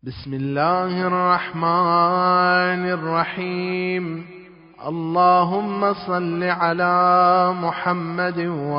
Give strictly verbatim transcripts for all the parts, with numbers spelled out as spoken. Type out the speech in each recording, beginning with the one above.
بسم الله الرحمن الرحيم. اللهم صل على محمد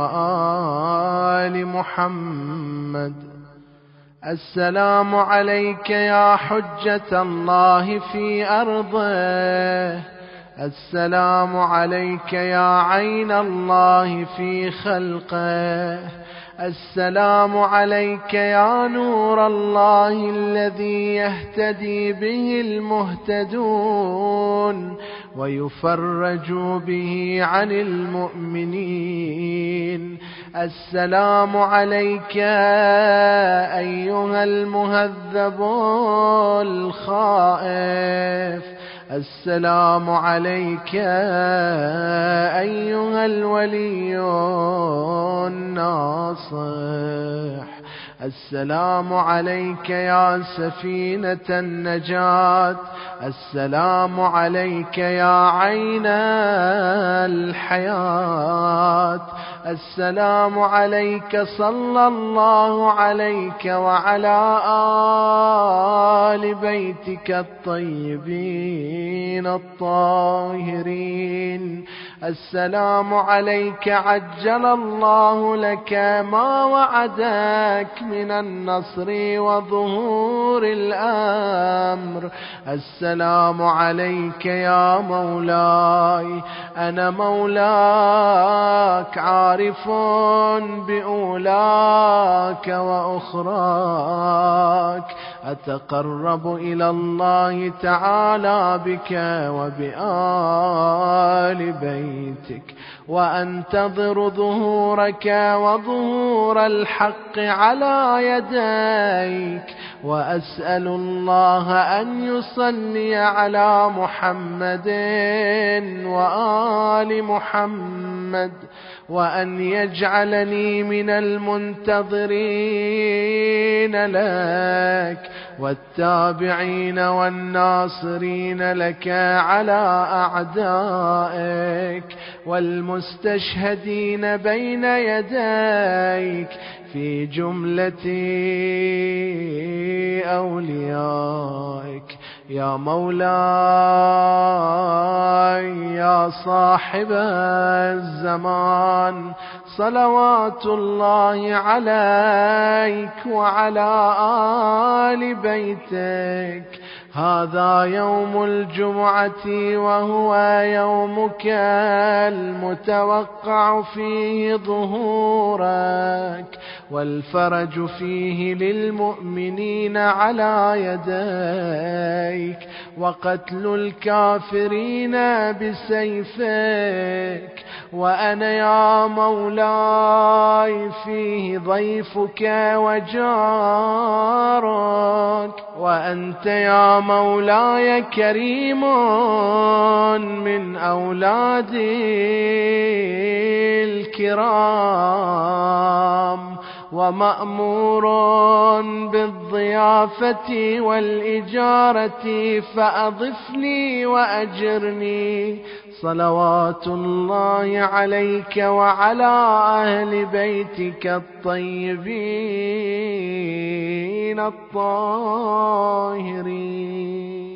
وآل محمد. السلام عليك يا حجة الله في أرضه، السلام عليك يا عين الله في خلقه، السلام عليك يا نور الله الذي يهتدي به المهتدون ويفرج به عن المؤمنين. السلام عليك أيها المهذب الخائف، السلام عليك أيها الولي الناصح، السلام عليك يا سفينة النجاة، السلام عليك يا عين الحياة، السلام عليك صلى الله عليك وعلى آل بيتك الطيبين الطاهرين. السلام عليك عجل الله لك ما وعدك من النصر وظهور الأمر. السلام عليك يا مولاي، أنا مولاك عارف بأولاك وأخراك، أتقرب إلى الله تعالى بك وبآل بيتك، وأنتظر ظهورك وظهور الحق على يديك، وأسأل الله أن يصلي على محمد وآل محمد، وأن يجعلني من المنتظرين لك والتابعين والناصرين لك على أعدائك، والمستشهدين بين يديك في جملة أوليائك. يا مولاي يا صاحب الزمان، صلوات الله عليك وعلى آل بيتك. هذا يوم الجمعة وهو يومك المتوقع فيه ظهورك، والفرج فيه للمؤمنين على يديك، وقتل الكافرين بسيفك. وأنا يا مولاي فيه ضيفك وجارك، وأنت يا مولاي كريم من أولادي الكرام، ومأمور بالضيافة والإجارة، فأضفني وأجرني. صلوات الله عليك وعلى أهل بيتك الطيبين الطاهرين.